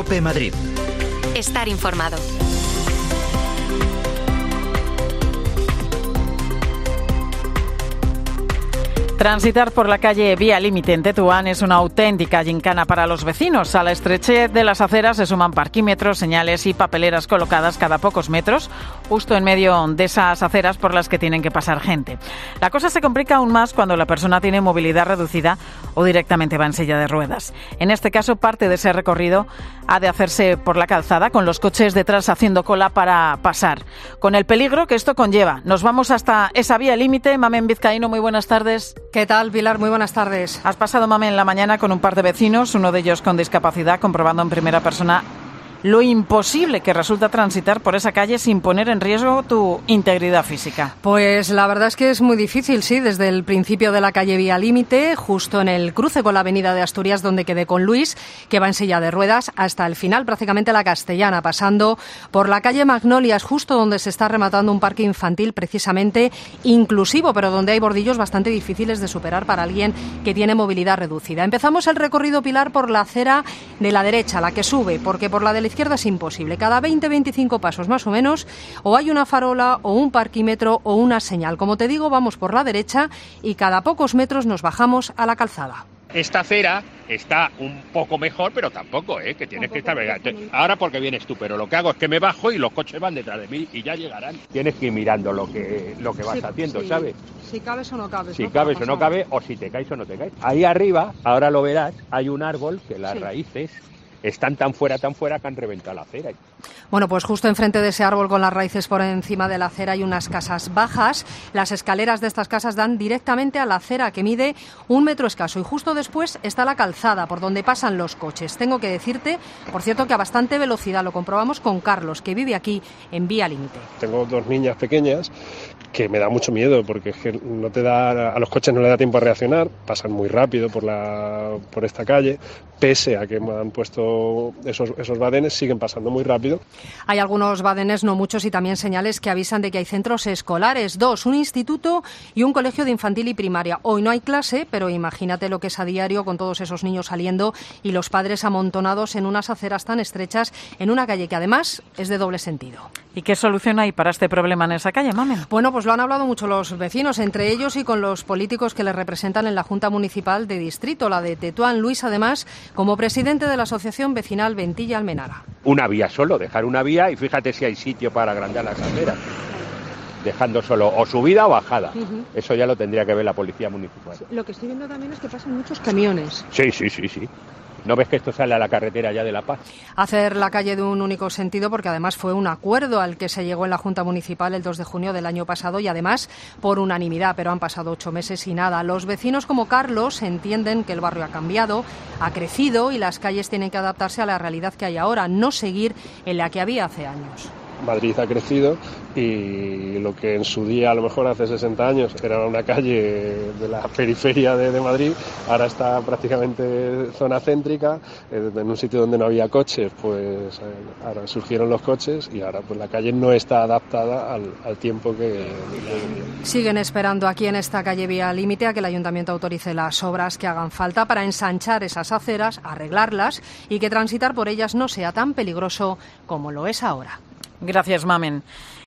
COPE Madrid. Estar informado. Transitar por la calle Vía Límite en Tetuán es una auténtica gincana para los vecinos. A la estrechez de las aceras se suman parquímetros, señales y papeleras colocadas cada pocos metros, justo en medio de esas aceras por las que tienen que pasar gente. La cosa se complica aún más cuando la persona tiene movilidad reducida o directamente va en silla de ruedas. En este caso, parte de ese recorrido ha de hacerse por la calzada, con los coches detrás haciendo cola para pasar, con el peligro que esto conlleva. Nos vamos hasta esa Vía Límite. Mamen Vizcaíno, muy buenas tardes. ¿Qué tal, Pilar? Muy buenas tardes. Has pasado, Mamen, la mañana con un par de vecinos, uno de ellos con discapacidad, comprobando en primera persona lo imposible que resulta transitar por esa calle sin poner en riesgo tu integridad física. Pues la verdad es que es muy difícil, sí, desde el principio de la calle Vía Límite, justo en el cruce con la avenida de Asturias, donde quedé con Luis, que va en silla de ruedas, hasta el final, prácticamente la Castellana, pasando por la calle Magnolias, justo donde se está rematando un parque infantil precisamente inclusivo, pero donde hay bordillos bastante difíciles de superar para alguien que tiene movilidad reducida. Empezamos el recorrido, Pilar, por la acera de la derecha, la que sube, porque por la de la izquierda es imposible. Cada 20-25 pasos más o menos, o hay una farola o un parquímetro o una señal. Como te digo, vamos por la derecha y cada pocos metros nos bajamos a la calzada. Esta acera está un poco mejor, pero tampoco, que tienes que estar... Ahora porque vienes tú, pero lo que hago es que me bajo y los coches van detrás de mí y ya llegarán. Tienes que ir mirando lo que vas haciendo, sí, ¿sabes? Si cabes o no cabes. Si cabes o no cabes, o si te caes o no te caes. Ahí arriba, ahora lo verás, hay un árbol que las raíces están tan fuera que han reventado la acera. Bueno, pues justo enfrente de ese árbol con las raíces por encima de la acera hay unas casas bajas. Las escaleras de estas casas dan directamente a la acera, que mide 1 metro escaso, y justo después está la calzada por donde pasan los coches. Tengo que decirte, por cierto, que a bastante velocidad. Lo comprobamos con Carlos, que vive aquí en Vía Límite. Tengo 2 niñas pequeñas que me da mucho miedo, porque es que a los coches no le da tiempo a reaccionar, pasan muy rápido por esta calle, pese a que me han puesto esos badenes, siguen pasando muy rápido. Hay algunos badenes, no muchos, y también señales que avisan de que hay centros escolares, 2, un instituto y un colegio de infantil y primaria. Hoy no hay clase, pero imagínate lo que es a diario con todos esos niños saliendo y los padres amontonados en unas aceras tan estrechas en una calle que además es de doble sentido. ¿Y qué solución hay para este problema en esa calle, Mamen? Bueno, pues lo han hablado mucho los vecinos, entre ellos y con los políticos que les representan en la Junta Municipal de Distrito, la de Tetuán. Luis, además, como presidente de la Asociación Vecinal Ventilla-Almenara. Una vía solo, dejar una vía y fíjate si hay sitio para agrandar las aceras. Dejando solo o subida o bajada. Eso ya lo tendría que ver la Policía Municipal. Lo que estoy viendo también es que pasan muchos camiones. Sí. ¿No ves que esto sale a la carretera ya de La Paz? Hacer la calle de un único sentido, porque además fue un acuerdo al que se llegó en la Junta Municipal el 2 de junio del año pasado y además por unanimidad, pero han pasado 8 meses y nada. Los vecinos como Carlos entienden que el barrio ha cambiado, ha crecido y las calles tienen que adaptarse a la realidad que hay ahora, no seguir en la que había hace años. Madrid ha crecido y lo que en su día, a lo mejor hace 60 años, era una calle de la periferia de Madrid, ahora está prácticamente zona céntrica, en un sitio donde no había coches, pues ahora surgieron los coches y ahora pues la calle no está adaptada al tiempo que... Siguen esperando aquí en esta calle Vía Límite a que el Ayuntamiento autorice las obras que hagan falta para ensanchar esas aceras, arreglarlas y que transitar por ellas no sea tan peligroso como lo es ahora. Gracias, Mamen.